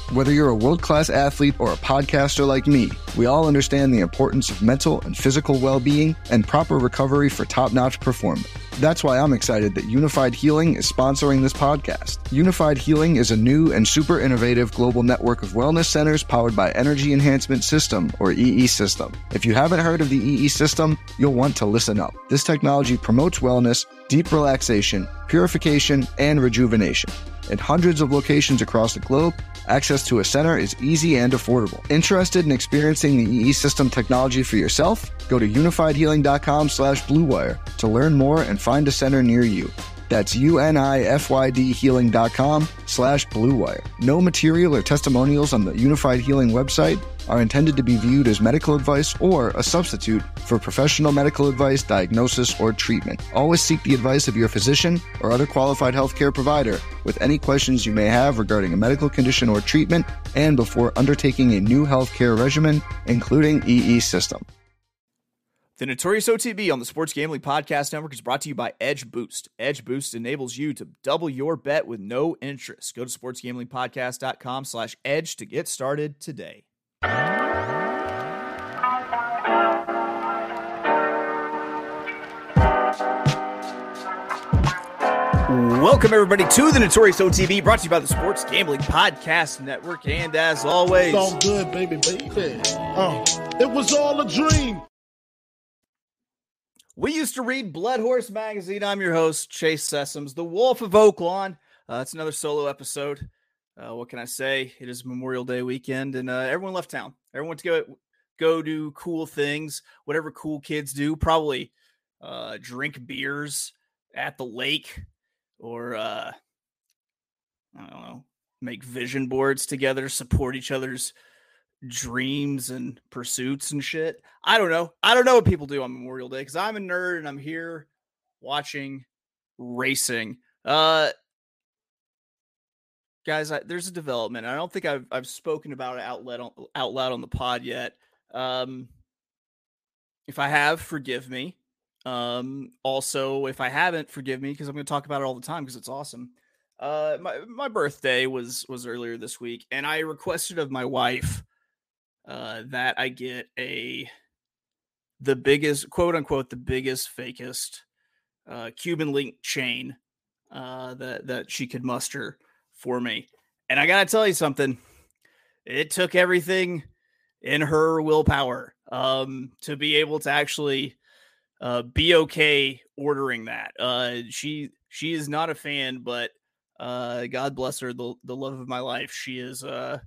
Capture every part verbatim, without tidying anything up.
Whether you're a world-class athlete or a podcaster like me, we all understand the importance of mental and physical well-being and proper recovery for top-notch performance. That's why I'm excited that Unified Healing is sponsoring this podcast. Unified Healing is a new and super innovative global network of wellness centers powered by Energy Enhancement System, or E E System. If you haven't heard of the E E System, you'll want to listen up. This technology promotes wellness, deep relaxation, purification, and rejuvenation. In hundreds of locations across the globe, access to a center is easy and affordable. Interested in experiencing the E E System technology for yourself? Go to unifiedhealing.com slash bluewire to learn more and find a center near you. That's U-N-I-F-Y-D healing.com slash bluewire. No material or testimonials on the Unified Healing website are intended to be viewed as medical advice or a substitute for professional medical advice, diagnosis, or treatment. Always seek the advice of your physician or other qualified healthcare provider with any questions you may have regarding a medical condition or treatment and before undertaking a new healthcare regimen, including E E System. The Notorious O T B on the Sports Gambling Podcast Network is brought to you by Edge Boost. Edge Boost enables you to double your bet with no interest. Go to sportsgamblingpodcast.com slash edge to get started today. Welcome, everybody, to the Notorious O T B, brought to you by the Sports Gambling Podcast Network. And as always, it's all good, baby, baby. Oh, it was all a dream. We used to read Blood Horse Magazine. I'm your host, Chase Sessoms, the Wolf of Oaklawn. Uh, it's another solo episode. Uh, what can I say? It is Memorial Day weekend, and uh, everyone left town. Everyone went to go, go do cool things, whatever cool kids do. Probably uh, drink beers at the lake or, uh, I don't know, make vision boards together, support each other's dreams and pursuits and shit. I don't know. I don't know what people do on Memorial Day because I'm a nerd and I'm here watching racing. Uh, guys, I, there's a development. I don't think I've I've spoken about it out loud on, out loud on the pod yet. Um, if I have, forgive me. Um, also, if I haven't, forgive me because I'm going to talk about it all the time because it's awesome. Uh, my my birthday was was earlier this week, and I requested of my wife Uh, that I get a the biggest, quote unquote, the biggest, fakest uh, Cuban link chain uh, that that she could muster for me. And I gotta tell you something, it took everything in her willpower um, to be able to actually uh, be okay ordering that. Uh, she she is not a fan, but uh, God bless her, the the love of my life. She is. Uh,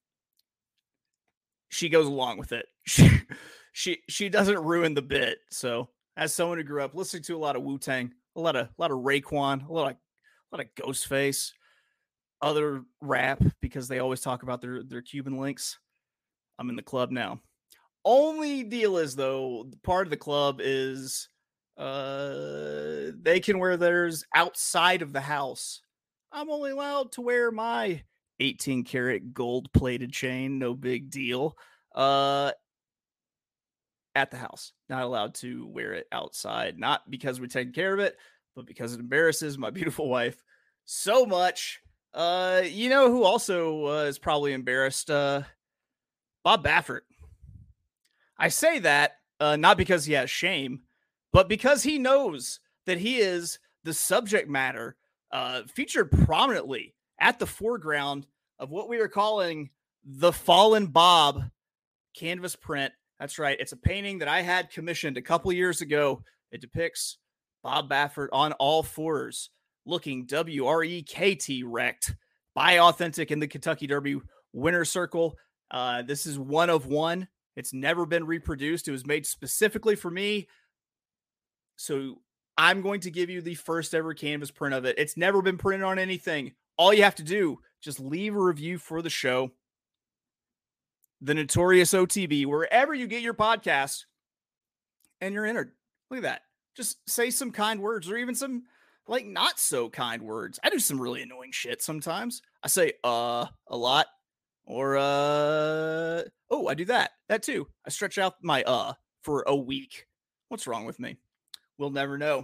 She goes along with it. She, she she doesn't ruin the bit. So, as someone who grew up listening to a lot of Wu-Tang, a lot of a lot of Raekwon, a lot of a lot of Ghostface, other rap because they always talk about their their Cuban links. I'm in the club now. Only deal is though, part of the club is uh they can wear theirs outside of the house. I'm only allowed to wear my eighteen karat gold plated chain, no big deal. Uh, at the house, not allowed to wear it outside, not because we're taking care of it, but because it embarrasses my beautiful wife so much. Uh, you know who also uh, is probably embarrassed? Uh, Bob Baffert. I say that uh, not because he has shame, but because he knows that he is the subject matter uh, featured prominently at the foreground of what we are calling the Fallen Bob canvas print. That's right. It's a painting that I had commissioned a couple years ago. It depicts Bob Baffert on all fours, looking W R E K T wrecked by Authentic in the Kentucky Derby winner's circle. Uh, this is one of one. It's never been reproduced. It was made specifically for me. So I'm going to give you the first ever canvas print of it. It's never been printed on anything. All you have to do, just leave a review for the show, the Notorious O T B, wherever you get your podcast, and you're entered. Look at that. Just say some kind words or even some like not so kind words. I do some really annoying shit sometimes. I say uh a lot or uh oh, I do that. That too. I stretch out my uh for a week. What's wrong with me? We'll never know.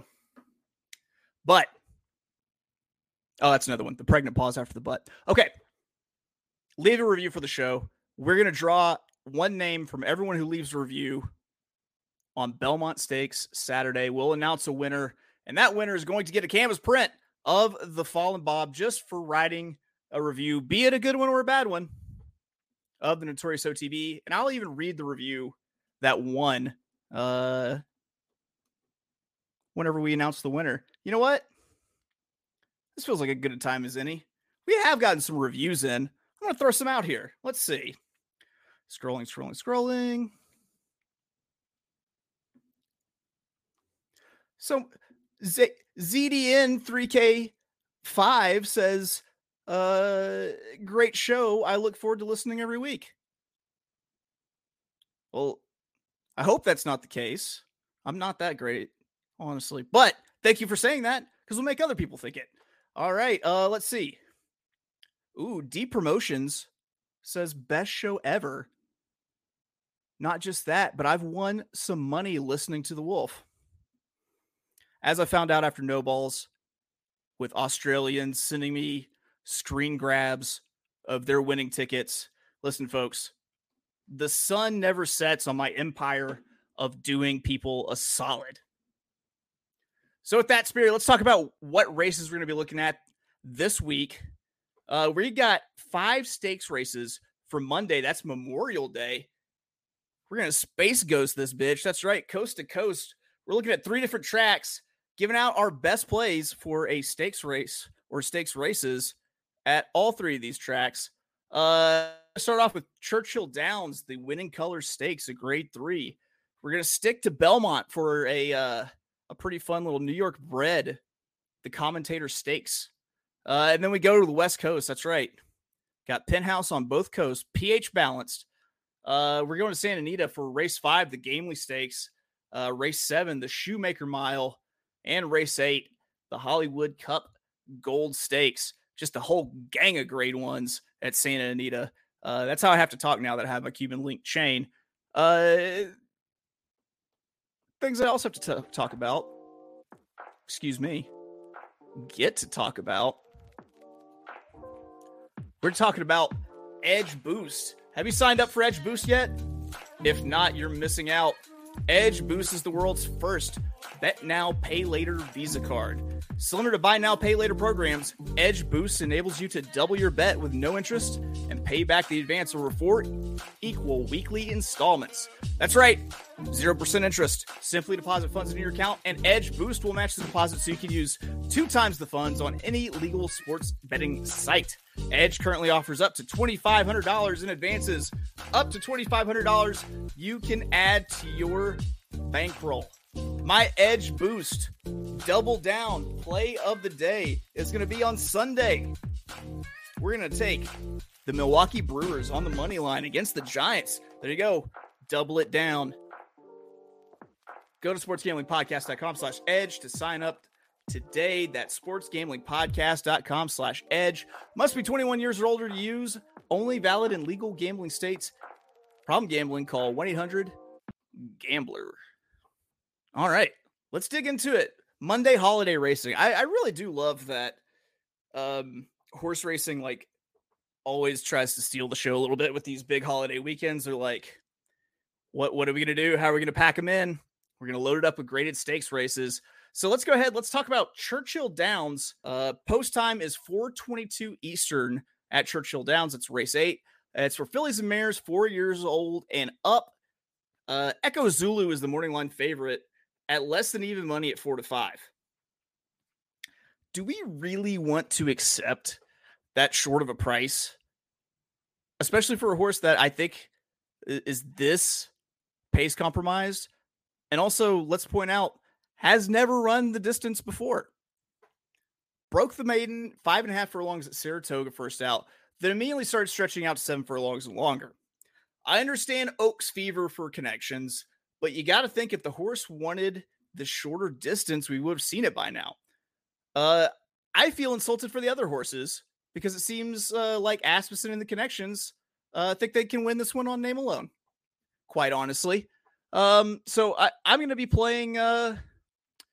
But oh, that's another one. The pregnant pause after the butt. Okay. leave a review for the show. We're going to draw one name from everyone who leaves a review on Belmont Stakes Saturday. We'll announce a winner, and that winner is going to get a canvas print of the Fallen Bob just for writing a review, be it a good one or a bad one, of the Notorious O T B. And I'll even read the review that won uh, whenever we announce the winner. You know what? This feels like a good a time as any. We have gotten some reviews in. I'm going to throw some out here. Let's see. Scrolling, scrolling, scrolling. So Z- ZDN three K five says, uh, great show. I look forward to listening every week. Well, I hope that's not the case. I'm not that great, honestly. But thank you for saying that, because we'll make other people think it. All right, uh, let's see. Ooh, Deep Promotions says, best show ever. Not just that, but I've won some money listening to The Wolf. As I found out after No Balls, with Australians sending me screen grabs of their winning tickets. Listen, folks, the sun never sets on my empire of doing people a solid. So with that spirit, let's talk about what races we're going to be looking at this week. Uh, we got five stakes races for Monday. That's Memorial Day. We're going to space ghost this bitch. That's right. Coast to coast. We're looking at three different tracks, giving out our best plays for a stakes race or stakes races at all three of these tracks. Uh, start off with Churchill Downs, the Winning Colors Stakes, a grade three. We're going to stick to Belmont for a, uh, a pretty fun little New York bred, the Commentator Stakes. Uh, and then we go to the West Coast. That's right. Got Penthouse on both coasts, P H balanced. Uh, we're going to Santa Anita for race five, the Gamely Stakes, uh, race seven, the Shoemaker Mile, and race eight, the Hollywood Cup Gold Stakes. Just a whole gang of grade ones at Santa Anita. Uh, that's how I have to talk now that I have my Cuban link chain. Uh, things I also have to t- talk about. Excuse me. Get to talk about. We're talking about Edge Boost. Have you signed up for Edge Boost yet? If not, you're missing out. Edge Boost is the world's first Bet Now, Pay Later Visa card. Similar to Buy Now, Pay Later programs, Edge Boost enables you to double your bet with no interest and pay back the advance over four equal weekly installments. That's right, zero percent interest. Simply deposit funds into your account, and Edge Boost will match the deposit so you can use two times the funds on any legal sports betting site. Edge currently offers up to twenty-five hundred dollars in advances. Up to twenty-five hundred dollars you can add to your bankroll. My Edge Boost double down play of the day is going to be on Sunday. We're going to take the Milwaukee Brewers on the money line against the Giants. There you go. Double it down. Go to sportsgamblingpodcast.com slash edge to sign up today. That's sportsgamblingpodcast.com slash edge. Must be twenty-one years or older to use. Only valid in legal gambling states. Problem gambling, call one eight hundred gambler. All right, let's dig into it. Monday holiday racing. I, I really do love that um, horse racing, like, always tries to steal the show a little bit with these big holiday weekends. They're like, what, what are we going to do? How are we going to pack them in? We're going to load it up with graded stakes races. So let's go ahead. Let's talk about Churchill Downs. Uh, post time is four twenty-two Eastern at Churchill Downs. It's race eight. It's for fillies and mares four years old and up. Uh, Echo Zulu is the morning line favorite at less than even money at four to five. Do we really want to accept that short of a price, especially for a horse that I think is this pace compromised? And also, let's point out, has never run the distance before. Broke the maiden, five and a half furlongs at Saratoga first out, then immediately started stretching out to seven furlongs and longer. I understand Oaks fever for connections, but you got to think if the horse wanted the shorter distance, we would have seen it by now. Uh, I feel insulted for the other horses because it seems uh, like Asmussen and the connections uh, think they can win this one on name alone, quite honestly. Um, so I, I'm going to be playing, uh,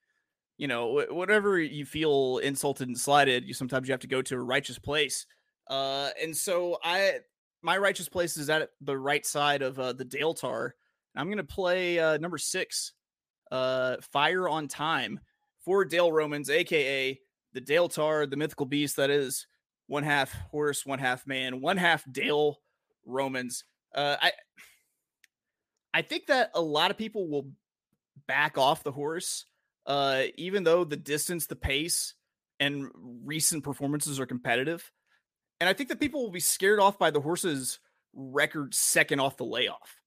you know, whatever you feel insulted and slighted, you sometimes you have to go to a righteous place. Uh, and so I, my righteous place is at the right side of uh, the Dale Tar. I'm going to play uh, number six, uh, Fire on Time, for Dale Romans, a k a the Dale Tar, the mythical beast that is one half horse, one half man, one half Dale Romans. Uh, I, I think that a lot of people will back off the horse, uh, even though the distance, the pace, and recent performances are competitive. And I think that people will be scared off by the horse's record second off the layoff.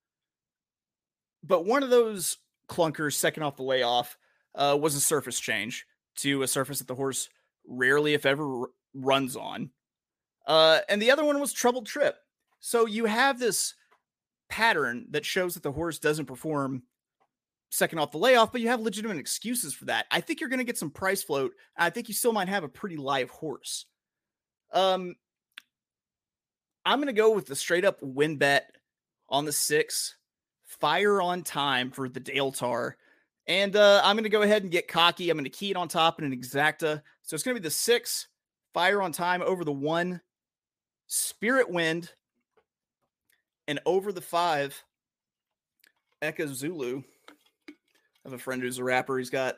But one of those clunkers second off the layoff uh, was a surface change to a surface that the horse rarely, if ever, r- runs on. Uh, and the other one was Troubled Trip. So you have this pattern that shows that the horse doesn't perform second off the layoff, but you have legitimate excuses for that. I think you're going to get some price float. I think you still might have a pretty live horse. Um, I'm going to go with the straight up win bet on the six, Fire on Time for the Dale Tar. And uh, I'm going to go ahead and get cocky. I'm going to key it on top in an exacta. So it's going to be the six, Fire on Time over the one, Spirit Wind, and over the five, Eka Zulu. I have a friend who's a rapper. He's got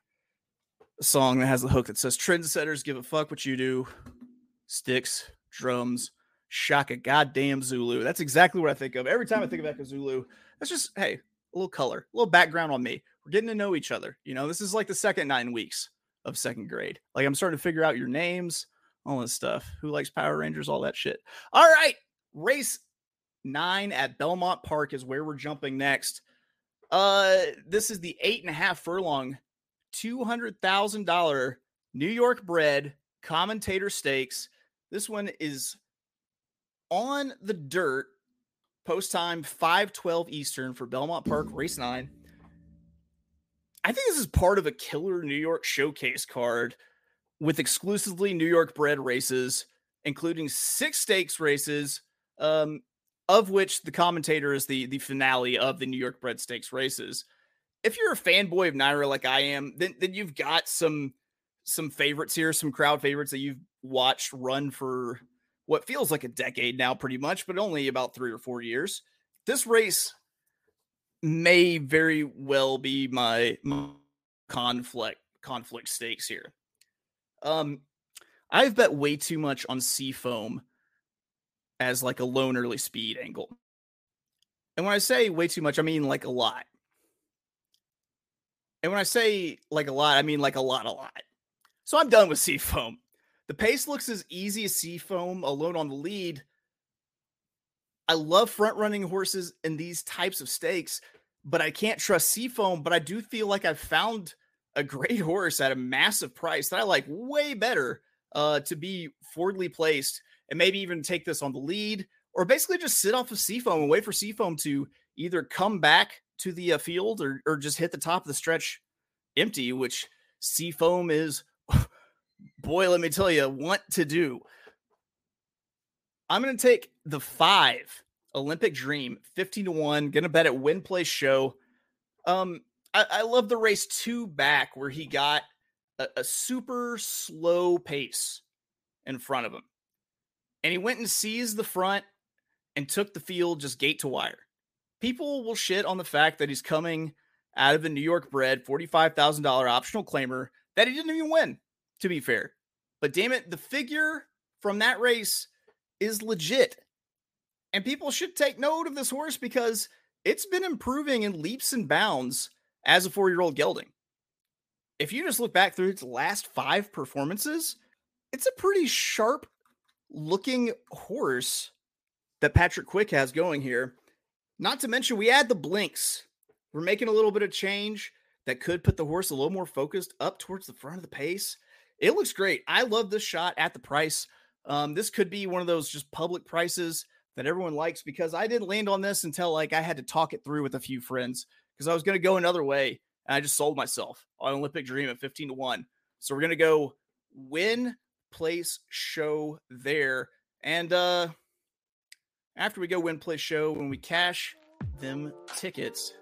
a song that has the hook that says, "Trendsetters give a fuck what you do. Sticks, drums, shaka goddamn Zulu." That's exactly what I think of. Every time I think of Eka Zulu, that's just, hey, a little color, a little background on me. We're getting to know each other. You know, this is like the second nine weeks of second grade. Like, I'm starting to figure out your names, all this stuff. Who likes Power Rangers, all that shit. All right. Race nine at Belmont Park is where we're jumping next. Uh, this is the eight and a half furlong, two hundred thousand dollars New York bred Commentator Stakes. This one is on the dirt, post time five twelve Eastern for Belmont Park, race nine. I think this is part of a killer New York showcase card with exclusively New York bred races, including six stakes races, um, of which the Commentator is the, the finale of the New York bred stakes races. If you're a fanboy of Naira like I am, then, then you've got some, some favorites here, some crowd favorites that you've watched run for what feels like a decade now, pretty much, but only about three or four years. This race may very well be my, my conflict conflict stakes here. Um, I've bet way too much on Seafoam as like a lone early speed angle. And when I say way too much, I mean like a lot. And when I say like a lot, I mean like a lot, a lot. So I'm done with Seafoam. The pace looks as easy as Seafoam alone on the lead. I love front running horses in these types of stakes, but I can't trust Seafoam. But I do feel like I've found a great horse at a massive price that I like way better uh, to be forwardly placed and maybe even take this on the lead, or basically just sit off of Seafoam and wait for Seafoam to either come back to the uh, field or, or just hit the top of the stretch empty, which Seafoam is, boy, let me tell you, want to do. I'm going to take the five, Olympic Dream, fifteen to one, going to bet at Win Place Show. Um, I, I love the race two back where he got a, a super slow pace in front of him. And he went and seized the front and took the field just gate to wire. People will shit on the fact that he's coming out of the New York bred forty-five thousand dollars optional claimer that he didn't even win, to be fair. But damn it, the figure from that race is legit. And people should take note of this horse because it's been improving in leaps and bounds as a four-year-old gelding. If you just look back through its last five performances, it's a pretty sharp looking horse that Patrick Quick has going here. Not to mention, we add the blinks. We're making a little bit of change that could put the horse a little more focused up towards the front of the pace. It looks great. I love this shot at the price. Um, this could be one of those just public prices that everyone likes, because I didn't land on this until like I had to talk it through with a few friends because I was going to go another way. And I just sold myself on Olympic Dream at fifteen to one. So we're going to go Win Place Show there. And uh, after we go Win Place Show, when we cash them tickets,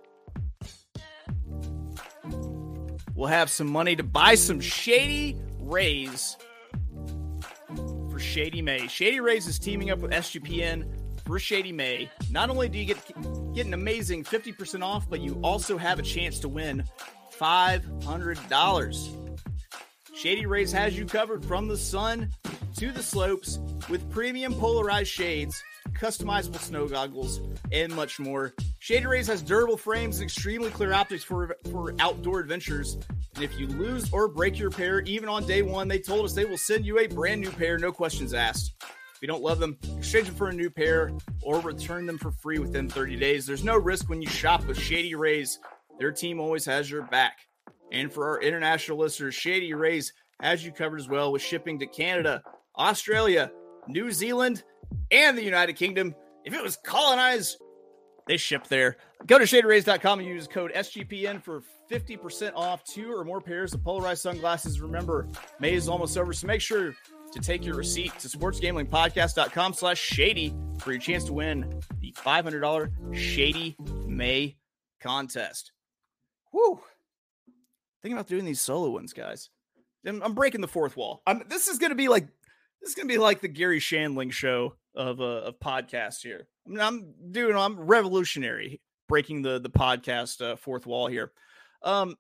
we'll have some money to buy some Shady Rays for for Shady May. Shady Rays is teaming up with S G P N for Shady May. Not only do you get, get an amazing fifty percent off, but you also have a chance to win five hundred dollars. Shady Rays has you covered from the sun to the slopes with premium polarized shades, customizable snow goggles, and much more. Shady Rays has durable frames and extremely clear optics for, for outdoor adventures. And if you lose or break your pair, even on day one, they told us they will send you a brand new pair, no questions asked. If you don't love them, exchange them for a new pair or return them for free within thirty days. There's no risk when you shop with Shady Rays. Their team always has your back. And for our international listeners, Shady Rays has you covered as well with shipping to Canada, Australia, New Zealand, and the United Kingdom. If it was colonized, they ship there. Go to shady rays dot com and use code S G P N for fifty percent off two or more pairs of polarized sunglasses. Remember, May is almost over, so make sure to take your receipt to sportsgamblingpodcast.com slash shady for your chance to win the five hundred dollars Shady May contest. Whew. Thinking about doing these solo ones, guys. I'm, I'm breaking the fourth wall. I'm, this is going to be like this is going to be like the Gary Shandling show of uh, of podcasts here. I mean, I'm doing I'm revolutionary, breaking the the podcast uh, fourth wall here. Um,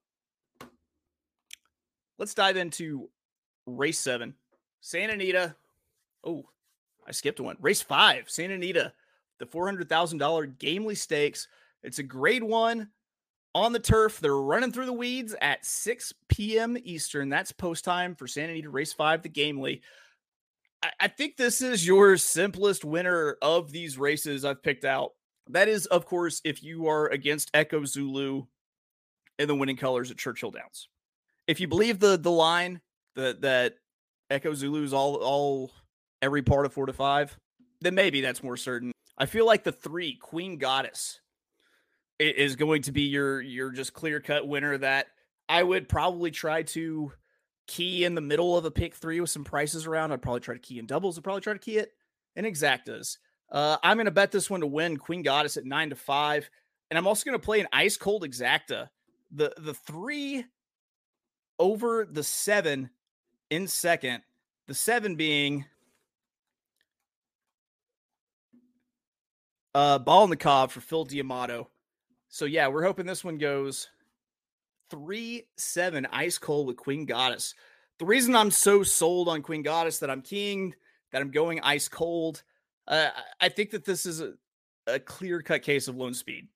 let's dive into race seven, Santa Anita. Oh, I skipped one. Race five, Santa Anita, the four hundred thousand dollars Gamely Stakes. It's a grade one on the turf. They're running through the weeds at six p.m. Eastern. That's post time for Santa Anita race five, the Gamely. I, I think this is your simplest winner of these races I've picked out. That is, of course, if you are against Echo Zulu in the winning colors at Churchill Downs. If you believe the the line that that Echo Zulu is all all every part of four to five, then maybe that's more certain. I feel like the three, Queen Goddess, is going to be your your just clear cut winner that I would probably try to key in the middle of a pick three with some prices around. I'd probably try to key in doubles. I'd probably try to key it in exactas. Uh, I'm going to bet this one to win Queen Goddess at nine to five. And I'm also going to play an ice cold exacta. The, the three over the seven in second, the seven being uh, Ball in the Cob for Phil D'Amato. So yeah, we're hoping this one goes three seven ice cold with Queen Goddess. The reason I'm so sold on Queen Goddess that I'm keying, that I'm going ice cold, uh, I think that this is a, a clear-cut case of lone speed.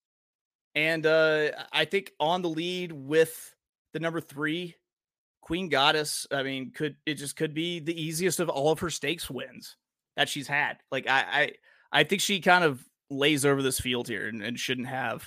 And uh, I think on the lead with the number three, Queen Goddess, I mean, could it just could be the easiest of all of her stakes wins that she's had. Like, I I, I think she kind of lays over this field here and, and shouldn't have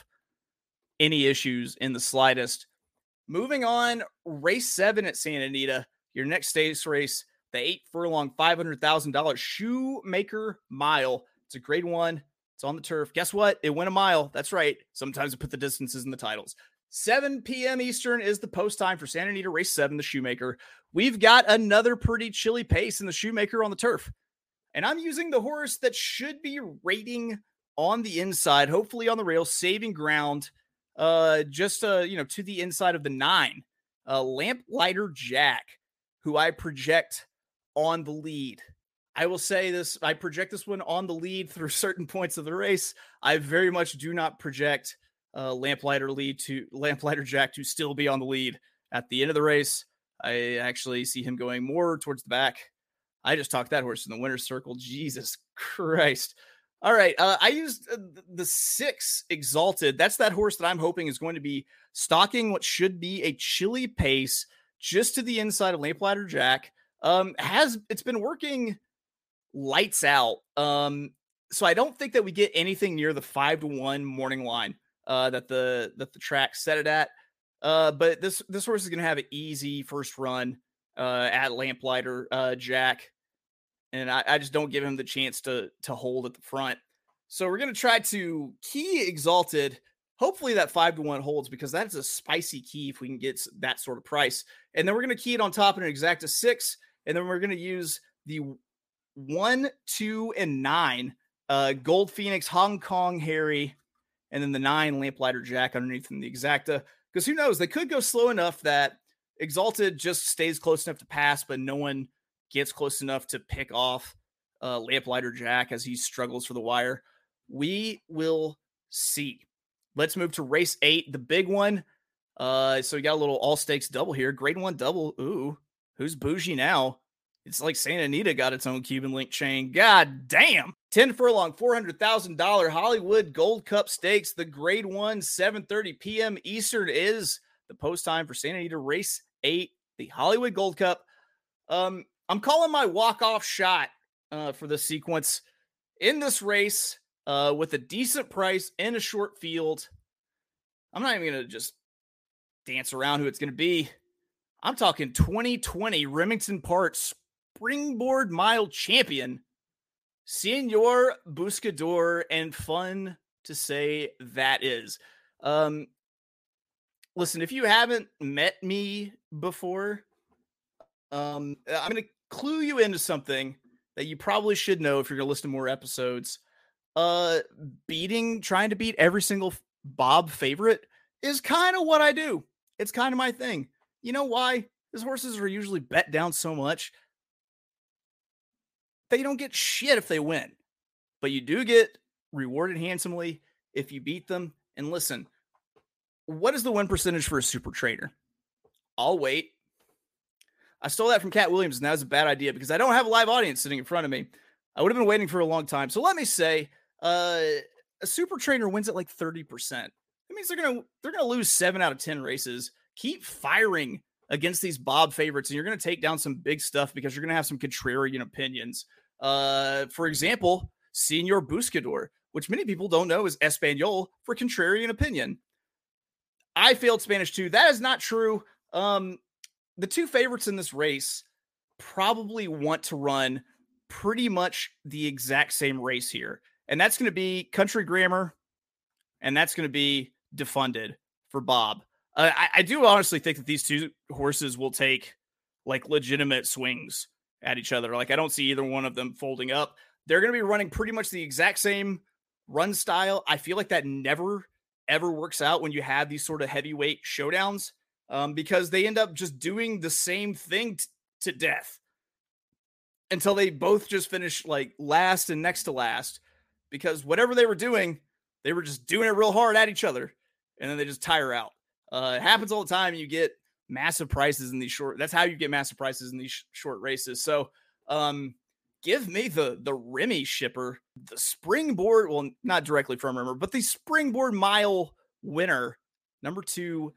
any issues in the slightest. Moving on, race seven at Santa Anita, your next stakes race, the eight furlong, five hundred thousand dollars Shoemaker Mile. It's a grade one. It's on the turf. Guess what? It went a mile. That's right. Sometimes I put the distances in the titles. seven p.m. Eastern is the post time for Santa Anita race seven, the Shoemaker. We've got another pretty chilly pace in the Shoemaker on the turf. And I'm using the horse that should be rating on the inside, hopefully on the rail, saving ground, uh, just uh, you know, to the inside of the nine. Uh, Lamplighter Jack, who I project on the lead. I will say this, I project this one on the lead through certain points of the race. I very much do not project uh, Lamplighter lead to Lamplighter Jack to still be on the lead at the end of the race. I actually see him going more towards the back. I just talked that horse in the winner's circle. Jesus Christ. All right. Uh, I used uh, the six Exalted. That's that horse that I'm hoping is going to be stalking what should be a chilly pace just to the inside of Lamplighter Jack. Um, has it's been working lights out. Um, so I don't think that we get anything near the five to one morning line uh, that the that the track set it at. Uh, but this this horse is going to have an easy first run uh, at Lamplighter uh, Jack. And I, I just don't give him the chance to to hold at the front. So we're going to try to key Exalted. Hopefully that five to one holds, because that is a spicy key if we can get that sort of price. And then we're going to key it on top in an exacta six. And then we're going to use the one, two, and nine uh, Gold Phoenix, Hong Kong Harry, and then the nine Lamplighter Jack underneath in the exacta. Because who knows? They could go slow enough that Exalted just stays close enough to pass, but no one gets close enough to pick off uh, Lamplighter Jack as he struggles for the wire. We will see. Let's move to race eight, the big one. Uh, so we got a little all stakes double here. Grade one double. Ooh, who's bougie now? It's like Santa Anita got its own Cuban link chain. God damn. ten furlong, four hundred thousand dollars Hollywood Gold Cup Stakes. The grade one, seven thirty p.m. Eastern is the post time for Santa Anita race eight, the Hollywood Gold Cup. Um, I'm calling my walk-off shot uh, for the sequence in this race uh, with a decent price in a short field. I'm not even going to just dance around who it's going to be. I'm talking twenty twenty Remington Park Springboard Mile Champion, Senor Buscador, and fun to say that is. Um, listen, if you haven't met me before, um, I'm going to clue you into something that you probably should know if you're going to listen to more episodes. Uh, beating, trying to beat every single Bob favorite is kind of what I do. It's kind of my thing. You know why? These horses are usually bet down so much that you don't get shit if they win, but you do get rewarded handsomely if you beat them. And listen, what is the win percentage for a super trainer? I'll wait. I stole that from Cat Williams, and that was a bad idea because I don't have a live audience sitting in front of me. I would have been waiting for a long time. So let me say, uh, a super trainer wins at like thirty percent. That means they're going to, they're going to lose seven out of ten races. Keep firing against these Bob favorites, and you're going to take down some big stuff because you're going to have some contrarian opinions. Uh, for example, Senor Buscador, which many people don't know is Espanol for contrarian opinion. I failed Spanish too. That is not true. Um, the two favorites in this race probably want to run pretty much the exact same race here. And that's going to be Country Grammar, and that's going to be Defunded for Bob. Uh, I, I do honestly think that these two horses will take like legitimate swings at each other. Like I don't see either one of them folding up. They're going to be running pretty much the exact same run style. I feel like that never, ever works out when you have these sort of heavyweight showdowns um, because they end up just doing the same thing t- to death until they both just finish like last and next to last because whatever they were doing, they were just doing it real hard at each other and then they just tire out. Uh, it happens all the time. You get massive prices in these short. That's how you get massive prices in these sh- short races. So um, give me the, the Remy shipper, the springboard. Well, not directly from Rimmer, but the springboard mile winner, number two,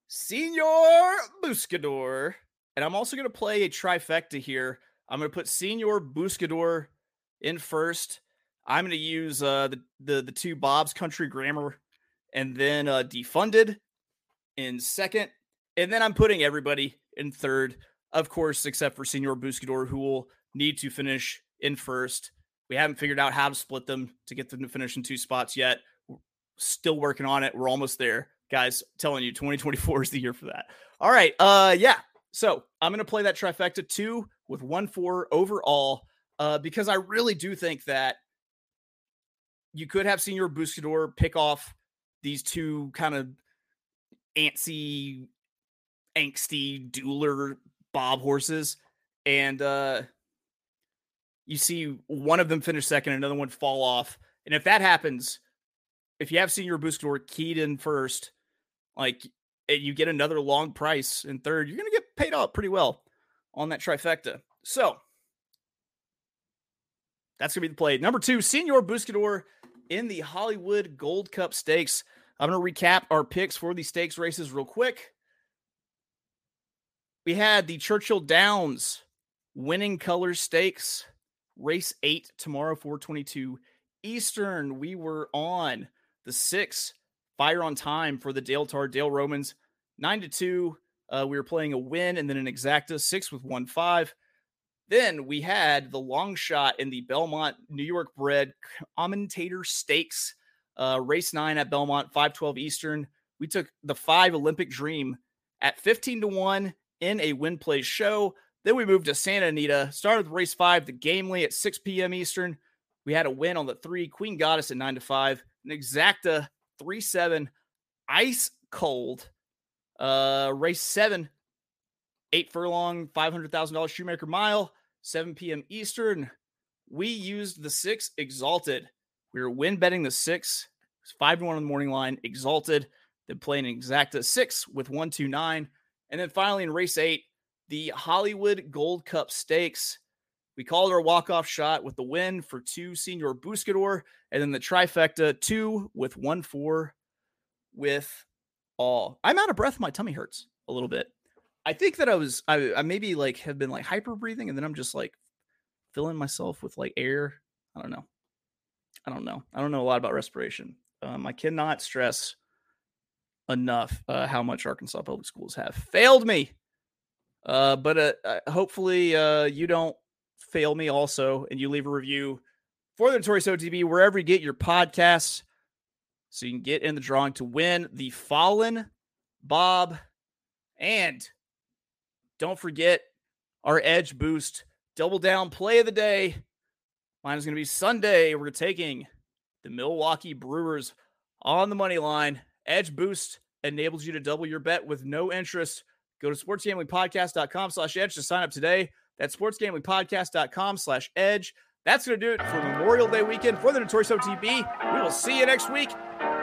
Senor Buscador. And I'm also going to play a trifecta here. I'm going to put Senor Buscador in first. I'm going to use uh, the, the, the two Bob's Country Grammar and then uh, Defunded in second. And then I'm putting everybody in third, of course, except for Senor Buscador, who will need to finish in first. We haven't figured out how to split them to get them to finish in two spots yet. We're still working on it. We're almost there. Guys, I'm telling you, twenty twenty-four is the year for that. All right. Uh, yeah. So I'm going to play that trifecta two with one four overall uh, because I really do think that you could have Senor Buscador pick off these two kind of antsy, angsty dueler Bob horses. And uh, you see one of them finish second, another one fall off. And if that happens, if you have Senor Buscador keyed in first, like you get another long price in third, you're going to get paid out pretty well on that trifecta. So that's going to be the play. Number two, Senor Buscador in the Hollywood Gold Cup Stakes. I'm going to recap our picks for the stakes races real quick. We had the Churchill Downs Winning Colors Stakes, race eight tomorrow, four twenty-two Eastern. We were on the six, Fire on Time for the Dale Tar Dale Romans, nine to two. Uh, we were playing a win and then an exacta, six with one five. Then we had the long shot in the Belmont New York bred Commentator Stakes, uh, race nine at Belmont, five twelve Eastern. We took the five Olympic Dream at fifteen to one in a win play show. Then we moved to Santa Anita, started with race five, the Gamely at six p.m. Eastern. We had a win on the three, Queen Goddess at nine to five, an exacta three seven, ice cold. Uh, race seven, eight furlong, five hundred thousand dollars Shoemaker Mile, seven p.m. Eastern. We used the six Exalted. We were win betting the six. It's five to one on the morning line. Exalted. Then playing an exacta six with one two nine. And then finally in race eight, the Hollywood Gold Cup Stakes. We called our walk-off shot with the win for two Senior Buscador, and then the trifecta two with one four with all. I'm out of breath. My tummy hurts a little bit. I think that I was, I, I maybe like have been like hyper breathing, and then I'm just like filling myself with like air. I don't know. I don't know. I don't know a lot about respiration. Um, I cannot stress enough uh, how much Arkansas public schools have failed me. Uh, but uh, uh, hopefully uh, you don't fail me also, and you leave a review for the Notorious O T B wherever you get your podcasts, so you can get in the drawing to win the Fallen Bob. And don't forget our Edge Boost double down play of the day. Mine is going to be Sunday. We're taking the Milwaukee Brewers on the money line. Edge Boost enables you to double your bet with no interest. Go to sportsgamblingpodcast.com slash edge to sign up today. That's sportsgamblingpodcast.com slash edge. That's going to do it for Memorial Day weekend for the Notorious O T B. We will see you next week.